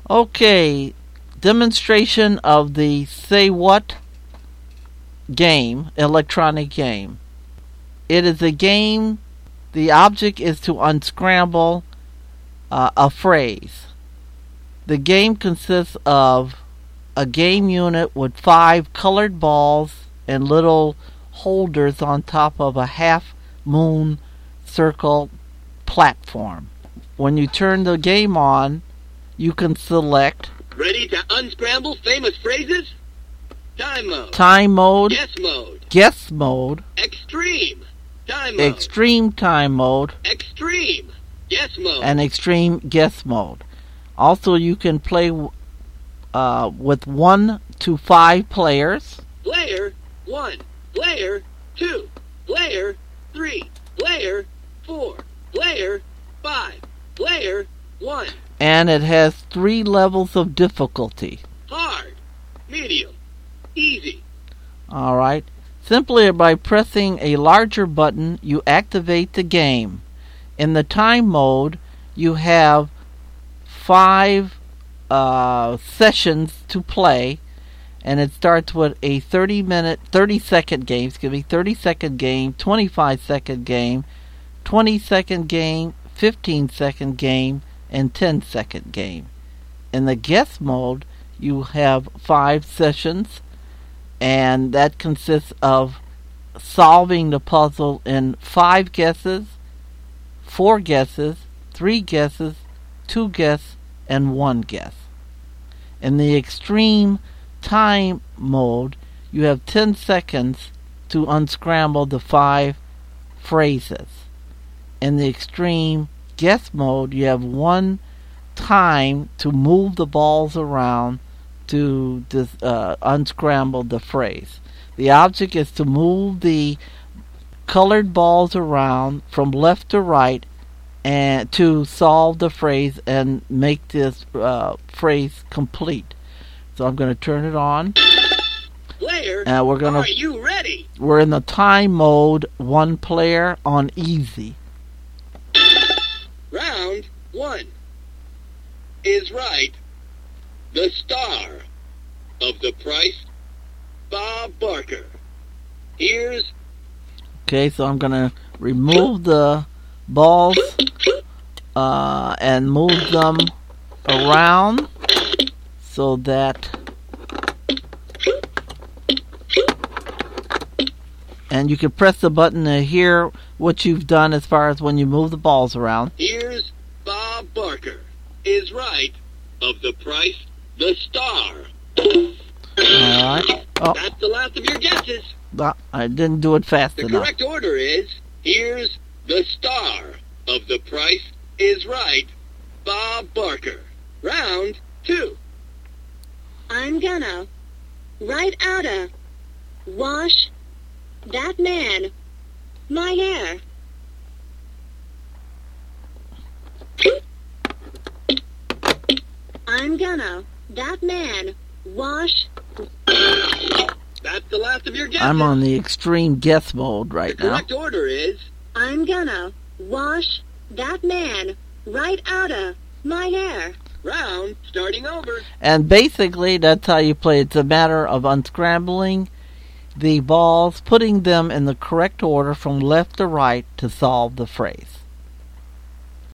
Okay, demonstration of the Say What game, electronic game. It is a game, the object is to unscramble a phrase. The game consists of a game unit with 5 colored balls and little holders on top of a half moon circle platform. When you turn the game on, you can select Ready to unscramble famous phrases? Time mode. time mode, Guess mode. guess mode, Extreme. Time mode. extreme time mode, Extreme. Guess mode. and extreme guess mode. Also, you can play with 1 to 5 players. Player 1. Player 2. Player 3. Player 4. Player 5. Player 1. And it has 3 levels of difficulty. Hard. Medium. Easy. Alright. Simply by pressing a larger button, you activate the game. In the time mode, you have 5 sessions to play, and it starts with a 30-second game, 30-second game, 25-second game, 20-second game, 15-second game, and 10-second game. In the guess mode, you have 5 sessions, and that consists of solving the puzzle in 5 guesses, 4 guesses, 3 guesses, 2 guesses, and 1 guess. In the extreme time mode, you have 10 seconds to unscramble the 5 phrases. In the extreme guess mode, you have 1 time to move the balls around to unscramble the phrase. The object is to move the colored balls around from left to right and to solve the phrase and make this phrase complete. So I'm going to turn it on. Player, And are you ready? we're in the time mode, 1 player on easy. Round 1 is right. The star of the price, Bob Barker. Here's Okay, so I'm going to remove the balls and move them around so that, and you can press the button to hear what you've done as far as when you move the balls around. Here's Bob Barker. Is right of the price, the star. Alright. Oh, That's the last of your guesses. I didn't do it fast The enough. correct order is here's the star of the price is right, Bob Barker. Round 2. I'm gonna right outta wash that man my hair. I'm gonna that man wash. That's the last of your guesses. I'm on the extreme guess mode right The now. correct order is I'm gonna wash that man right outta my hair. round starting over. And basically, that's how you play. It's a matter of unscrambling the balls, putting them in the correct order from left to right to solve the phrase.